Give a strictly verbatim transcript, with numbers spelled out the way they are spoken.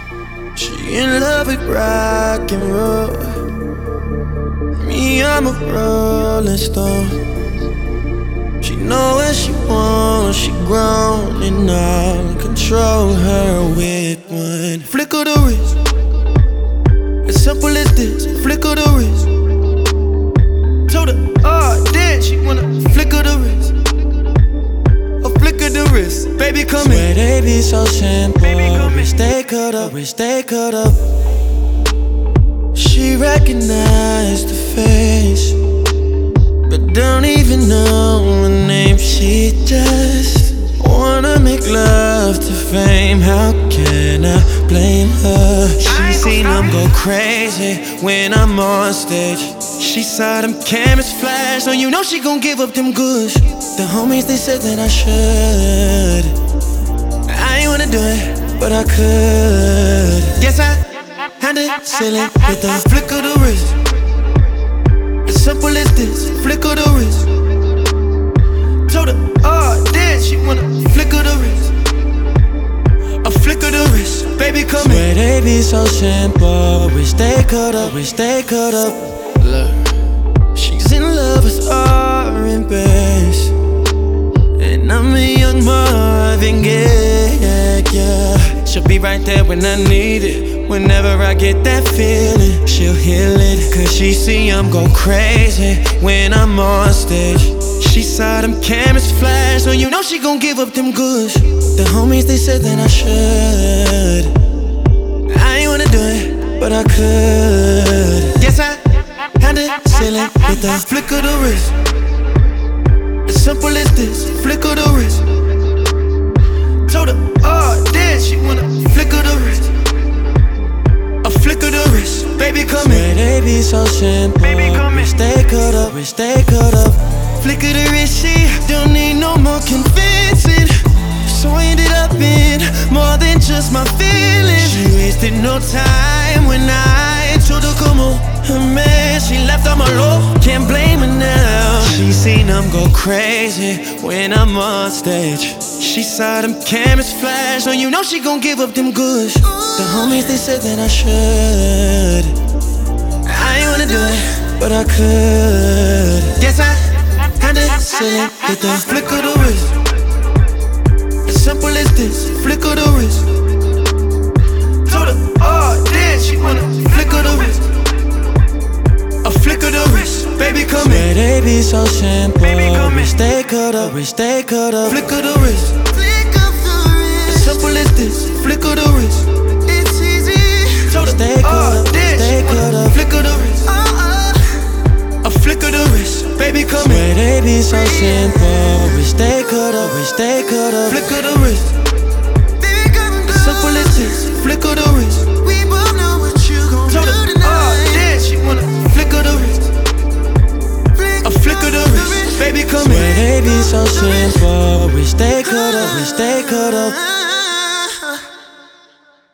She in love with rock and roll. Me, I'm a rolling stone. She know what she wants, she grown, and I'll control her with one flick of the wrist. As simple as this, flick of the wrist. Told her, oh, damn, she wanna flick of the wrist. A flick of the wrist, baby, come Swear in. They be so simple, wish they could've, wish they could've. She recognized the face, but don't even know her name. She just wanna make love to fame. How can I blame her? She seen them go crazy when I'm on stage. She saw them cameras flash, so you know she gon' give up them goods. The homies, they said that I should. I ain't wanna do it, but I could. Guess I had to seal it with a flick of the wrist. As simple as this, flick of the wrist. Told her, oh, damn, she wanna flick of the wrist. A flick of the wrist, baby, come Swear in. They be so simple, wish they could've, wish they could've. Look, she's in love with R and bass, and I'm a young Marvin Gaye, yeah, yeah. She'll be right there when I need it. Whenever I get that feeling, she'll heal it. Cause she see I'm go crazy when I'm on stage. She saw them cameras flash, so you know she gon' give up them goods. The homies, they said that I should. I ain't wanna do it, but I could. Guess I had to seal it with a flick of the wrist. As simple as this, flick of the wrist. Told her, oh, damn, she wanna flick of the wrist. A flick of the wrist, baby, come in. They be so simple, baby, come in. Wish they could've, wish they could've. Flick of the wrist, she don't need no more convincing. So I ended up in more than just my feelings. She wasted no time when I told her come on. Her man, she left on my low, can't blame her now. She seen them go crazy when I'm on stage. She saw them cameras flash, so you know she gon' give up them goods. The homies, they said that I should. I ain't wanna do it, but I could. Guess I had to seal it with a flick of the wrist. As simple as this, flick of the wrist. Told her, oh, damn, she wanna flick of the wrist. A flick of the wrist, baby, come in. They be so simple, wish they could've, wish they could've. Flick of the wrist, flick of the wrist. As simple as this, flick of the wrist. It's easy. Told her, oh, damn, they could've. Flick of the wrist, a flick of the wrist, baby, come in. They be so simple, wish they could've, wish they could've. Flick of the wrist, as simple as this, flick of the wrist. We both know what you gon' do tonight. Oh, damn, she wanna flick of the wrist. A flick of the wrist, baby, come in. They be so simple, wish they could've, wish they could've.